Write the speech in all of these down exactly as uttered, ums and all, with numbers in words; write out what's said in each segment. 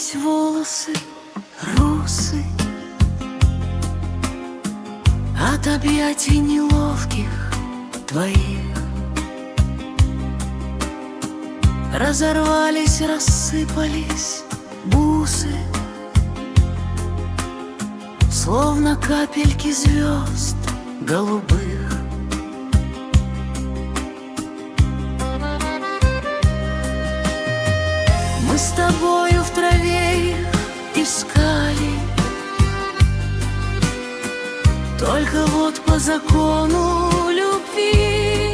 Развивались волосы русы от объятий неловких твоих. Разорвались, рассыпались бусы, словно капельки звезд голубых. Мы с тобою в траве их искали, только вот по закону любви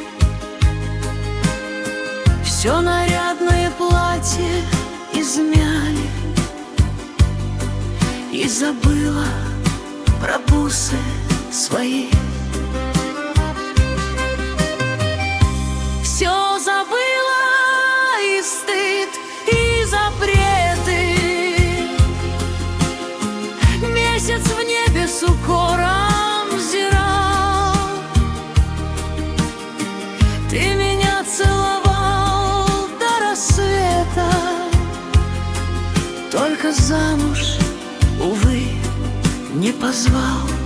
все нарядное платье измяли, и забыла про бусы свои. Все забыла, и стыд, и запреты. Месяц в небе с укором взирал. Ты меня целовал до рассвета, только замуж, увы, не позвал.